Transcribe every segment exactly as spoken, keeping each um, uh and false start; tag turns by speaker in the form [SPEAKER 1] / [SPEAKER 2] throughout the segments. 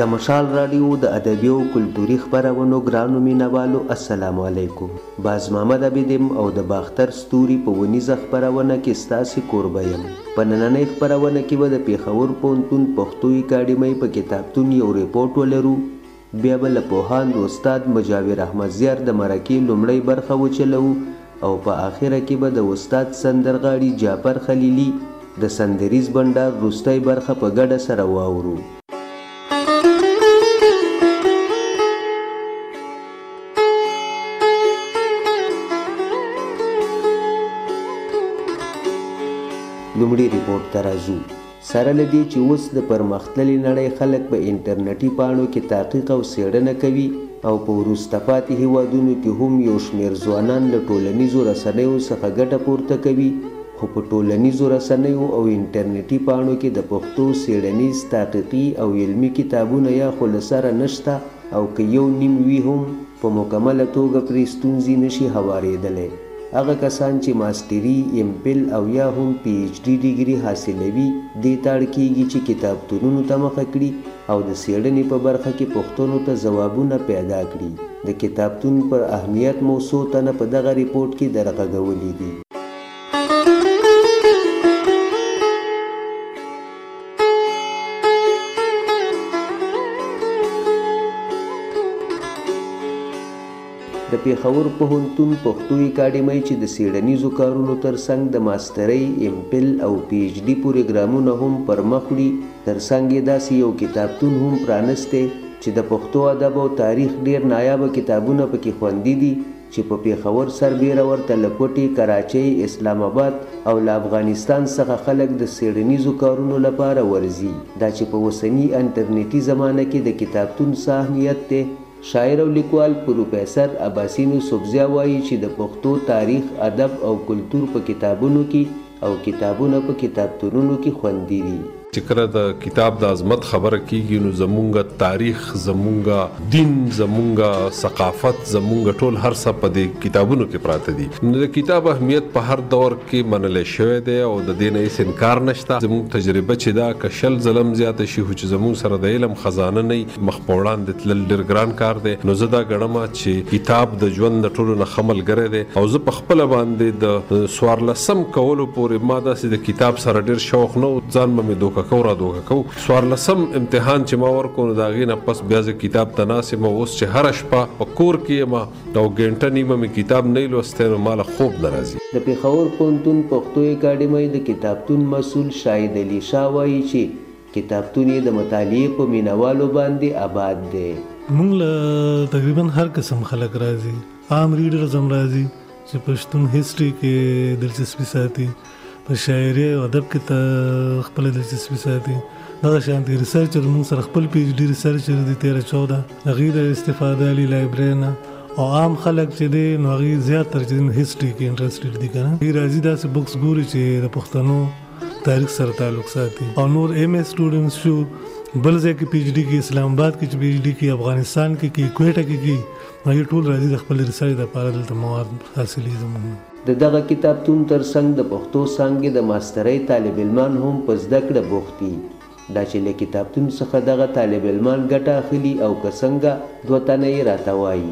[SPEAKER 1] د مشال راډیو د ادبي او کلتوري خپرونو ګرانو مینوالو السلام علیکم. باز محمد عبیدم او د باختر ستوري په ونیزه خپرونه کې ستاسې کوربه یم. په نننۍ خپرونه کې به د پیښور پوهنتون پښتو اکاډمۍ په کتابتون یو ریپورټ ولرو. بیا به له پوهاند استاد مجاور احمد زیار د مرکې لومړۍ برخه وچلوو او په آخره کې به د استاد سندرغاړي جعفر خلیلي د سندریز بنډار وروستۍ برخه په ګډه سره واورو. لومړي ریپورټ ته راځو. سره له دې چې اوس د پرمختللې نړۍ خلک په انټرنیټي پاڼو کې تحقیق او څېړنه کوي او په وروسته پاتې هیوادونو کې هم یو شمېر ځوانان له ټولنیزو رسنیو څخه ګټه پورته کوي، خو په ټولنیزو رسنیو او انټرنیټي پاڼو کې د پښتو څېړنیز تحقیقي او علمي کتابونه یا خو له سره نشته او که یو نیم وي هم په مکمله توګه پرې ستونزې نشي هوارېدلی. هغه کسان چې ماسټري، ایم پل او یا هم پی ایچ ډي ډیګري حاصلوي دې ته اړ کېږي چې کتابتونونو ته مخه کړي او د څېړنې په برخه کې پوښتنو ته ځوابونه پیدا کړي. د کتابتون پر اهمیت مو څو تنه په دغه ریپورټ کې درغږولي دي. د پیښور پوهنتون پښتو اکاډمۍ چې د څېړنیزو کارونو ترڅنګ د ماسټرۍ، ایم پل او پی ایچ ډي پروګرامونه هم پر مخ وړي، ترڅنګ یې داسې یو کتابتون هم پرانستی چې د پښتو ادب او تاریخ ډېر نایابه کتابونه پکې خوندي دي چې په پیښور سربیره ورته له کوټې، کراچۍ، اسلام آباد او له افغانستان څخه خلک د څېړنیزو کارونو لپاره ورځي. دا چې په اوسني انټرنیټي زمانه کې د کتابتون څه اهمیت دی، شاعر او لیکوال پروفیسر عباسین یوسفزی وایي چې د پښتو تاریخ، ادب او کلتور په کتابونو کې او کتابونه په کتابتونونو کې خوندي دي.
[SPEAKER 2] چې کله د کتاب د عظمت خبره کیږي نو زمونږ تاریخ، زمونږ دین، زمونږ ثقافت، زمونږ ټول هر څه په دې کتابونو کې پراته دي. نو د کتاب اهمیت په هر دور کې منل شوی دی او د دې نه هیڅ انکار نشته. زمونږ تجربه چې دا که شل ظلم زیاته شي خو چې زمونږ سره د علم خزانه نه مخ په وړاندې تلل ډېر ګران کار دی. نو زه دا ګڼم چې کتاب د ژوند د ټولو نه ښه ملګری دی او زه په خپله باندې د څوارلسم کولو پورې ما داسې د کتاب سره ډېر شوق نه و، ځان به مې دوکه کو را دوکه کو. څوارلسم امتحان چې ما ورکو نو د هغې نه پس بیا زه کتاب ته ناست یم. اوس چې هره شپه په کور کې یم او ګنټه نیمه مې کتاب نه لوستی نو ماله خوب نه راځي.
[SPEAKER 1] د پیښور پوهنتون پښتو اکاډمۍ د کتابتون مسؤل شاهد علي شاه وایي چې کتابتون یې د مطالعې په مینوالو باندې آباد دی.
[SPEAKER 3] موږ له تقریبا هر قسم خلک راځي، عام ریډرز هم راځي چې پښتون هسټري کې دلچسپي ساتي، په شاعري او ادب کې ته خپل دلچسپي ساتي. دغه شانتي ریسرچر موږ سره خپل پی ایچ ډي ریسرچر دی تیره چوده هغې د استفاده علي لایبرري نه او عام خلک چې دی نو هغې زیاتره چې هسټري کې انټرسټډ دي که نه هغې راځي داسې بکس ګوري چې د پښتنو تاریخ سره تعلق ساتي. او نور ایم اے سټوډنټس شو بل ځای کې پی ایچ ډي کې، اسلام آباد کې چې پی ایچ ډي کې، افغانستان کې کې کویټه کې کې هغې ټول راځي د خپل ریسرچ دپاره دلته مواد حاصلوي. زموږ
[SPEAKER 1] د دغه کتابتون ترڅنګ د پښتو څانګې د ماسټرۍ طالب علمان هم په زده کړه بوخت دي. دا چې له کتابتون څخه دغه طالب علمان ګټه اخلي او که څنګه دوه تنه یې راته وایي.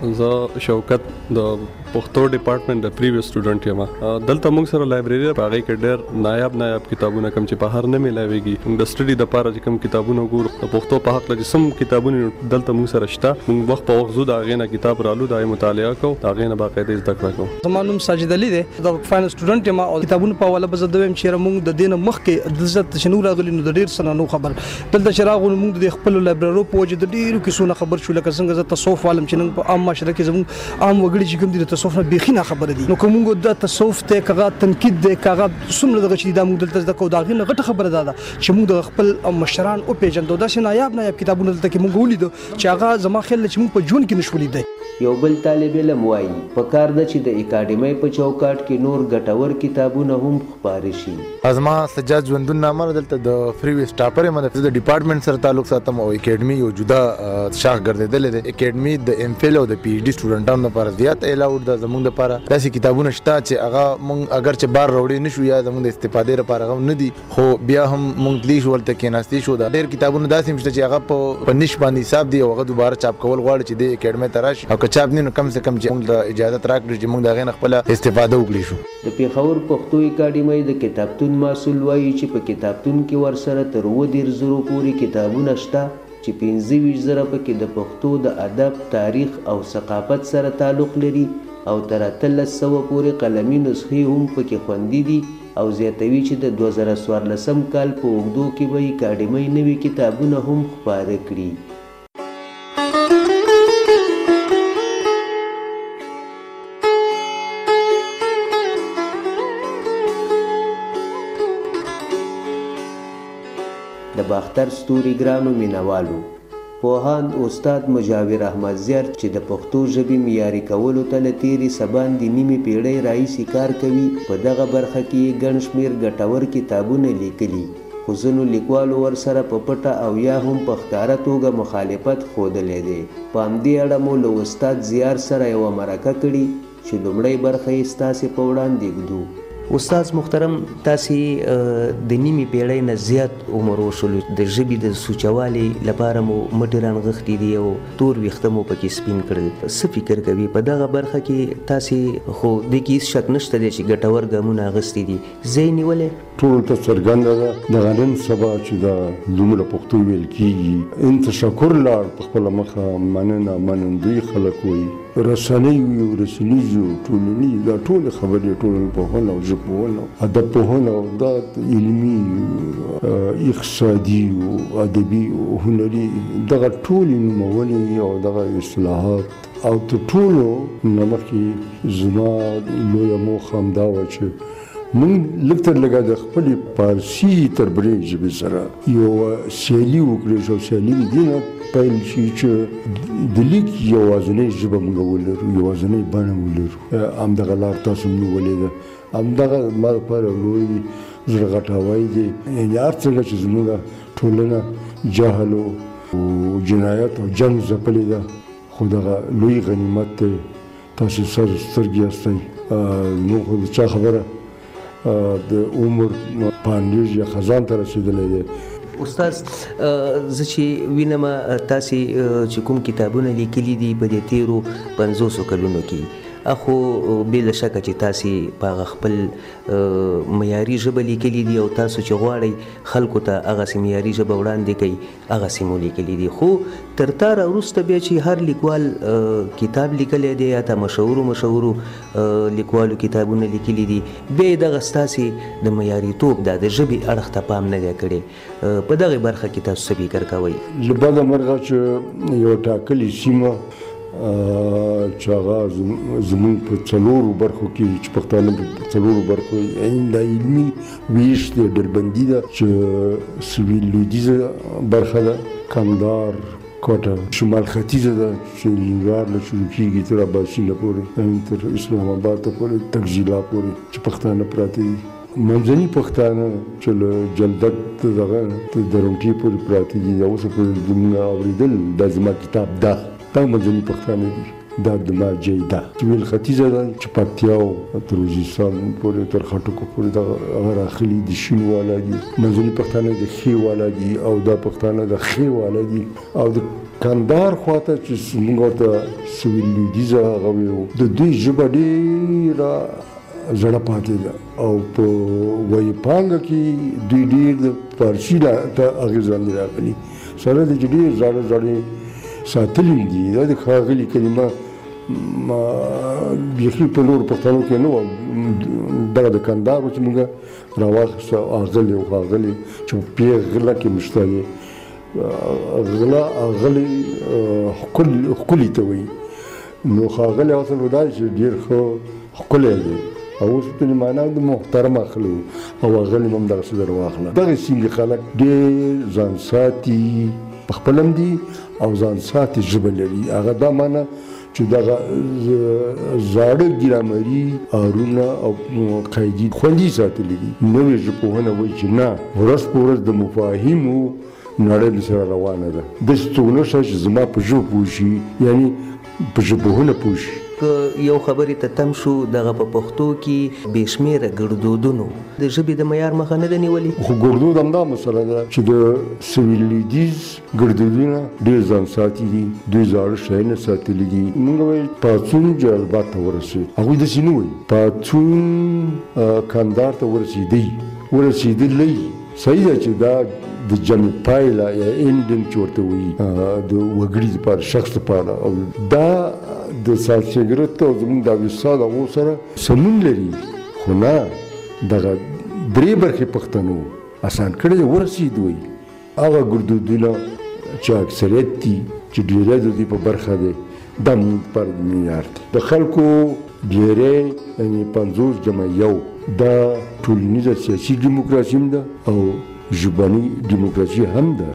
[SPEAKER 4] زه شوکت د پښتو ډپارټمنټ د پریویس سټوډنټ یم. دلته موږ سره لایبرري په هغې کې ډېر نایاب نایاب کتابونه کوم چې په هر نه میلاویږي. موږ د سټډي دپاره چې کوم کتابونه ګورو د پښتو په هکله چې څوم کتابونه دلته موږ سره شته، موږ وخت په وخت ځو د هغې نه کتاب رالو، د هغې مطالعه کوو، د هغې نه باقاعده زده کړه کوو.
[SPEAKER 5] زما نوم ساجد علي دی، د فاینل سټوډنټ یم او کتابونو په حواله به زه د وایم چې موږ د دې نه مخکې دلته چې نو راغلي نو د ډېر څه نه نو خبر. دلته چې راغلو موږ د خپلو لایبررو په وجه د ډېرو کیسو نه خبر شو، لکه څنګه زه تصوف عالم چې نن په عام معاشره کې زموږ عام وګړي چې کوم دي د تصوف نه بیخي نه خبره دي. نو که موږ د تصوف ته کغه تنقید دی، کغه څومره دغه چې دا موږ دلته زده کوو د هغې نه غټه خبره دا ده چې موږ د خپل مشران وپېژندو. داسې نایاب نایاب کتابونه دلته کې موږ ولیدو چې هغه زما خیال دی چې موږ په ژوند کې نشو لیدی.
[SPEAKER 1] یو بل طالب علم وایي پکار ده چې د اکاډمۍ په چوکاټ کې نور ګټور کتابونه هم خپاره شي.
[SPEAKER 6] ازما سجاد ژوندون نامه دلته د فری سټاپر یم د ډپارټمنټ سره تعلق ساتم او اکیډمي یو جدا شاخ ګرځېدلې ده. اکیډمي د ایم فیل او د پی ایچ ډي سټوډنټانو لپاره زیات الاؤډ ده. زموږ لپاره داسې کتابونه شته چې هغه مونږ اگر چې بار راوړی نشو یا زموږ د استفادې لپاره هغه نه دي، خو بیا هم مونږ تلی شو ولته کېناستې شو. دا ډېر کتابونه داسې شته چې هغه په نش باندې حساب دي او هغه دوباره چاپ کول غواړي چې د اکیډمۍ ته راشي او که چاپ نه نو کم سے کم چې موږ د اجازه راکړي چې موږ د هغې نه خپله استفاده وکړي شو.
[SPEAKER 1] د پېښور پښتو اکاډمۍ د کتابتون مسؤل وایي چې په کتابتون کې ورسره تر اووه دېرش زرو پورې کتابونه شته چې پنځه ویشت زره پکې د پښتو د ادب، تاریخ او ثقافت سره تعلق لري او تر اتلس سوه پورې قلمي نسخې هم پکې خوندي دي او زیاتوي چې د دوه زره څوارلسم کال په اوږدو کې به اکاډمۍ نوي کتابونه هم خپاره کړي. د باختر ستوري ګرانو مینوالو، پوهاند استاد مجاور احمد زیار چې د پښتو ژبې معیاري کولو ته له تېرې سبان د نیمې پیړۍ راهیسې کار کوي، په دغه برخه کې یې ګڼ شمېر ګټور کتابونه لیکلي، خو ځینو لیکوالو ورسره په پټه او یا هم په ښکاره توګه مخالفت ښودلی دی. په همدې اړه مو له استاد زیار سره یوه مرکه کړې چې لومړۍ برخه یې ستاسې په وړاندې ږدو.
[SPEAKER 7] استاد محترم، تاسې د نیمې پیړۍ نه زیات عمر وشلو، د ژبې د سوچوالي لپاره مو مټې رانغښتي دي او تور ویښته مو پکې سپین کړل. څه فکر کوي په دغه برخه کې تاسې؟ خو دې کې هېڅ شک نشته دی چې ګټور ګامونه اخیستي دي، ځای نیولی؟
[SPEAKER 8] ټولو ته څرګنده ده دغه نن سبا چې دا دومره پښتو ویل کېږي، ان تشکر لاړ په خپله مخه، مننه منندوی خلک وایي، رسنۍ وي او رسنیز او ټولنیز، دا ټولې خبرې ټولنپوهنه او ژبپوهنه او ادبپوهنه او دا علمي اقتصادي او ادبي او هنري، دغه ټولې نومولې او دغه اصلاحات او تر ټولو نه مخکې زما لویه موخه همدا وه چې موږ لږ تر لږه د خپلې فارسي تر بلې ژبې سره یوه سیالي وکړو چې سیالي د دې نه پیل شي چې د لیک یوازینۍ ژبه موږ ولرو، یوازینۍ بڼه ولرو. همدغه لار تاسو هم نیولې ده، همدغه زما لپاره لوی زړه غټاوی دی. یعنې هر څنګه چې زموږ ټولنه جهل او جنایت او جنګ ځپلې ده، خو دغه لوی غنیمت دی. تاسې سر سترګې هستئ، نو خو د چا خبره د عمر پاندیز یا خزان ته رسېدلی دی.
[SPEAKER 7] استاد، زه چې وینم تاسې چې کوم کتابونه لیکلي دي په دې تیرو پنځوسو کلونو کې، اخو بې له شکه چې تاسې په هغه خپل معیاري ژبه لیکلي دي او تاسو چې غواړئ خلکو ته هغسې معیاري ژبه وړاندې کوي، هغسې مو لیکلي دي. خو تر تا راوروسته بیا چې هر لیکوال کتاب لیکلی دی یا ته مشهورو مشهورو لیکوالو کتابونه لیکلي دي، بیا یې دغه ستاسې د معیاریتوب دا د ژبې اړخ ته پام نه دی کړی. په دغې برخه کې تاسو څه فکر کوئ؟
[SPEAKER 8] له بده مرغه چې یوه ټاکلې سیمه چې هغه زموږ په څلورو برخو کې چې پښتانه په څلورو برخو یعنې دا علمي ویش دی، ډلبندي ده چې سویل لویدیځه برخه ده، کندهار، کوټه شمال ختیځه ده چې ننګرهار نه شروع کېږي تر اباسینه پورې، تر اسلام آباد ته پورې، تکزیلا پورې چې پښتانه پراته دي. منځني پښتانه چې له جلدک دغه درونټي پورې پراته دي، دا اوس پورې زموږ اورېدل دا زما کتاب ده، دا منځني پښتانه دي. دا د ماجۍ ده چې ویل ختیځه ده چې پکتیا او تر وزیرستان پورې تر خټکو پورې دغه هغه راغلي دي، شین والا دي. منځني پښتانه د ښې والا دي او دا پښتانه د ښې والا دي. او د کندهار خواته چې موږ ورته سویل لویدیځه هغه ویو، د دوی ژبه ډېره زړه پاتې ده او په ویي پانګه کې دوی ډېر د فارسي ته اغېزمن راغلي، سره د چې ډېر زاړه زاړه ساتلي دي. دا د ښاغلي کلمه بیخي په نورو پښتنو کې نه وه، دغه د کندهار چې موږ راواخیسته اغلې او ښاغلې چې په پېغله کې مو شته دی. غله اغلې ښکلي ته وایي، نو ښاغلی اصل دا دی چې ډېر ښه ښکلی دی او اوس په معنا د محترم اخلو او اغلې هم دغسې در واخله. دغې سیمې خلک ډېر ځان ساتي، په خپل هم دي او ځان ساتي ژبه لري. هغه دا معنی چې دغه زاړه ګرامري آرونه او قاعدې خوندي ساتلي دي. نوې ژبپوهنه وایي چې نه، ورځ په ورځ د مفاهیمو نړۍ سره روانه ده. داسې څوک نشته چې زما په ژبه پوه شي، یعنی په ژبپوهنه پوه شي.
[SPEAKER 7] که یو خبرې ته تم شو، دغه په پښتو کې بې شمېره ګړدودونو د ژبې د معیار مخه نه ده نیولې.
[SPEAKER 8] خو ګړدود همدا مسله ده چې د سویل لویدیځ ګړدودونه ډېر ځان ساتي دي، دوی زاړه شیان ساتلي دي. موږ وایو پاڅون جلبات ته ورسېد، هغوی داسې نه وایي. پاڅون کندهار ته ورسېدی ورسېدلی. صحیح ده چې دا د جمع پایله یا اینډنګ چې ورته وایي د وګړي لپاره، شخص لپاره، او دا د سانسکریت او زموږ د اوستا دغو سره سمون لري. خو نه، دغه درې برخې پښتنو اسان کړی دی، ورسېد وایي. هغه ګړدودونه چې اکثریت دي، چې ډېری د دوی په برخه دی، دا موږ لپاره د معیار دی. د خلکو ډېری یعنې پنځوس جمع یو، دا ټولنیزه سیاسي ډیموکراسي هم ده او ژبني ډیموکراسي هم ده.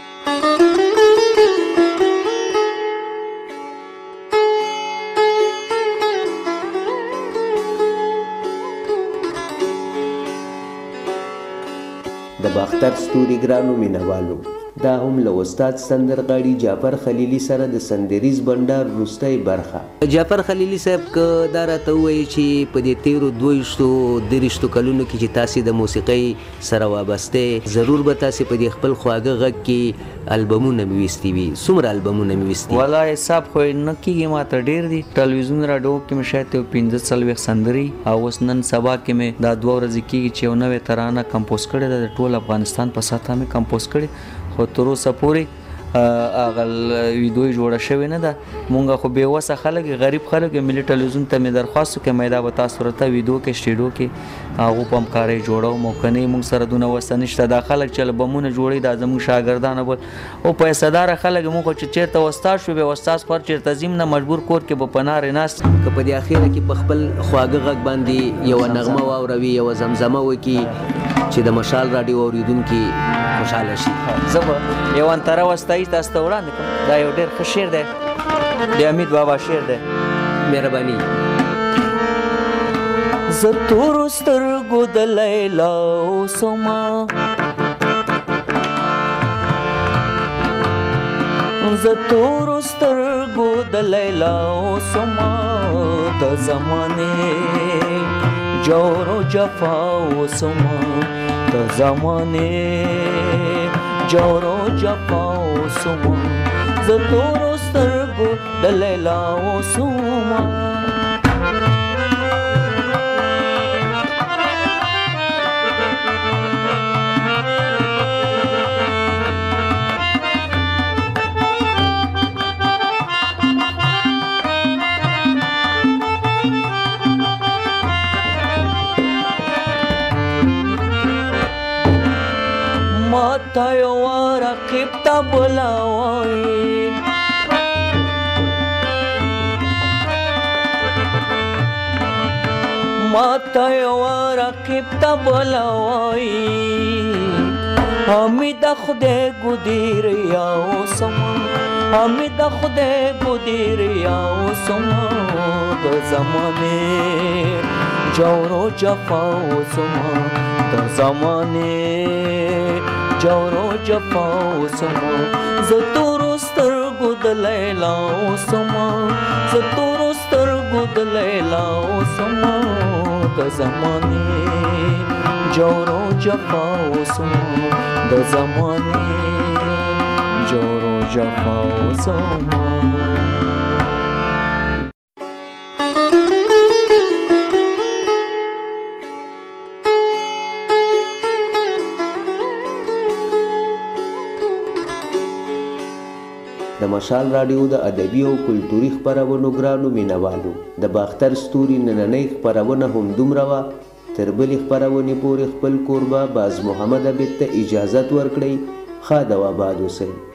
[SPEAKER 1] د باختر ستوري ګرانو مینوالو، دا هم له استاد سندرغاړي جعفر خلیلي سره د سندریز بنډار وروستۍ برخه.
[SPEAKER 7] جعفر خلیلي صاحب که دا راته ووایي چې په دې تیرو دویشتو دېرشتو کلونو کې چې تاسې د موسیقۍ سره وابسته، ضرور به تاسې په دې خپل خواږه غږ کې البمونه مې ویستي وي. څومره البمونه مې ویستي؟
[SPEAKER 9] والله حساب خو نه کېږي، ما ته ډېر دي. ټلویزیون راډیو کې مې شاید یو پنځه څلوېښت سندرې، او اوس نن سبا کې مې دا دوه ورځې کېږي چې یو نوې ترانه کمپوز کړې ده، د ټول افغانستان په سطحه مې کمپوز کړې. خو تر اوسه پورې هغه ویډیو جوړه شوې نه ده. مونږ خو بې وسه خلک، غریب خلک، ملي ټلویزیون ته مې درخواست وکړ مې دا به تاسو راته ویډیو کې سټوډیو کې هغو په همکارۍ جوړوم، او که نه مونږ سره دونه وسه نشته. دا خلک چې البمونه جوړوي دا زموږ شاګردان بول او پیسهداره خلک. مونږ خو چې چېرته استاد شو، بیا استاد خو چېرته ځیم نه، مجبور کور کې به په نارې ناست.
[SPEAKER 7] که په دې اخیره کې په خپل خواږه غږ باندې یوه نغمه واوروي، یوه زمزمه وکړي چې د مشال راډیو اورېدونکي خوشحاله شي.
[SPEAKER 9] زه به یو انتره وستایي تاسو ته وړاندې کړم. دا یو ډېر ښه شعر دی، د حمید بابا شعر دی.
[SPEAKER 7] مهرباني.
[SPEAKER 9] زه تورو سترګو د لیلا اوسمه، زه تورو سترګو د لیلا اوسمه، د زمانې جور و جفا اوسمه، د زمانې جور و جفا اوسمه، زه تورو سترګو د لیلا اوسمه. ماته یو رقیب ته بلاوي، ماته یو رقیب ته بلاوي، حمید خدای ګدیر یا اوسمه، حمید خدای ګدیر یا اوسمه، د زمانې جور و جفا اوسمه، د زمانې جور و جفا اوسمه، زه تورو سترګو د لیلا اوسمه، زه تورو سترګو د لیلا اوسمه، د زمانې جور و جفا اوسمه، د زمانې جور و جفا اوسمه.
[SPEAKER 1] د مشال راډیو د ادبي او کلتوري خپرونو ګرانو مینوالو، د باختر ستوري نننۍ خپرونه هم دومره وه. تر بلې خپرونې پورې خپل کوربه باز محمد عبید ته اجازت ورکړئ. ښاد او آباد اوسئ.